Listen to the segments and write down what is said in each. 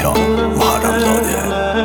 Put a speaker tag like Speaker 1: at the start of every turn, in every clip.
Speaker 1: تهران محرم زاده.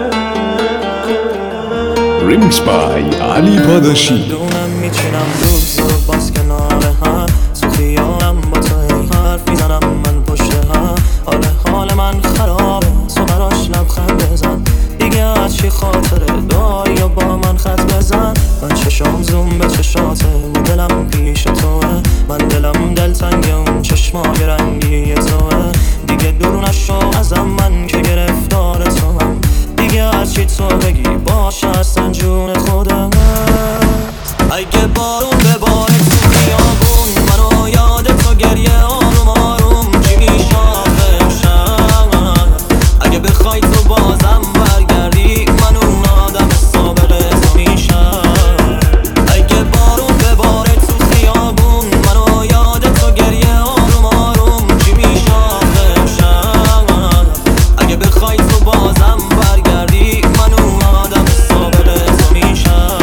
Speaker 1: ریمیکس بای علی پاداشی.
Speaker 2: دونم میچینم روز و باز کنار هم، تو خیالم با تو ای حرف میزنم من پشت هم. حال من خرابه، تو براش لبخند بزن دیگه، از چی خاطره داری یا با من خط بزن. من چشام زوم به چشاته و دلم پیش توه، من دلم دلتنگ اون چشمای رنگی توه. دیگه دور نشو ازم، من که گرفتار تو هم، دیگه از چی تو بگی باشه اصلا جون خودم. اگه بارون بباره تو خیابون، منو یاد تو گریه آروم آروم چی میشه آخرشم. اگه بخوای تو بازم برگردی، من اون آدم سابقه تو میشم. اگه بارون بباره تو خیابون، منو یاد تو گریه آروم آروم چی میشه آخرشم. اگه بخوای تو بازم برگردی، من اون آدم سابقه تو میشم.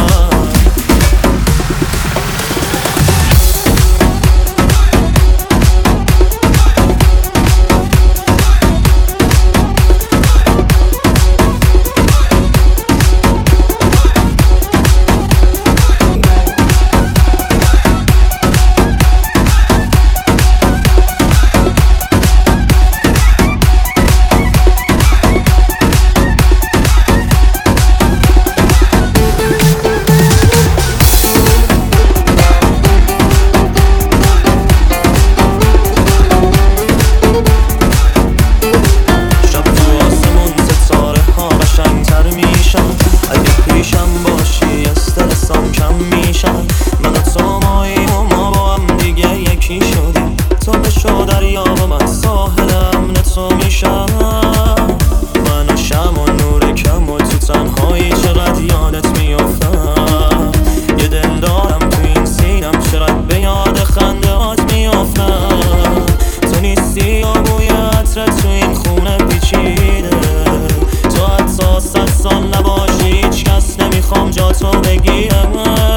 Speaker 2: اگه پیشم باشی استرسام کم میشم. من و تو ماییم و ما با هم دیگه یکی شدیم. تو بشو دریا و من ساحل امن تو میشم. من و شم و نور کم و تو تنهایی چقدر یادت میافتم. یه دل دارم تو این سینم، چقدر به یاد خندهات میافتم. تو نیستی و بوی عطرت تو این خونه پیچیده. تو حتی 100 سال نباشی هیچ کس نمیخوام جا تو بگیرم.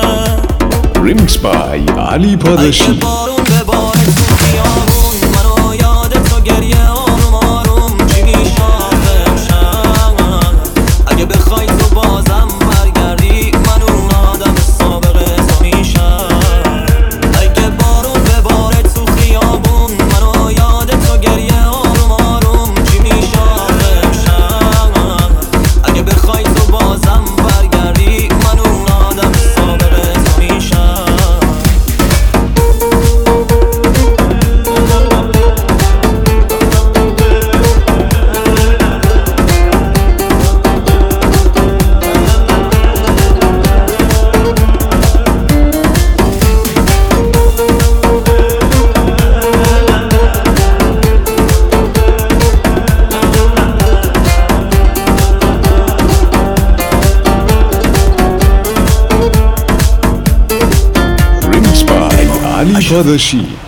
Speaker 1: ریمیکس بای علی پاداشی.
Speaker 2: اگه بارون بباره تو خیابون، منو یاد تو گریه آروم آروم چی میشه آخرشم. اگه بخوای تو بازم برگردی، من اون آدم سابقه تو میشم. اگه بارون بباره تو خیابون، منو یاد تو گریه آروم آروم چی میشه آخرشم. اگه بخوای تو بازم برگردی، من اون آدم سابقه تو میشم.
Speaker 1: ریمیکس بای علی پاداشی.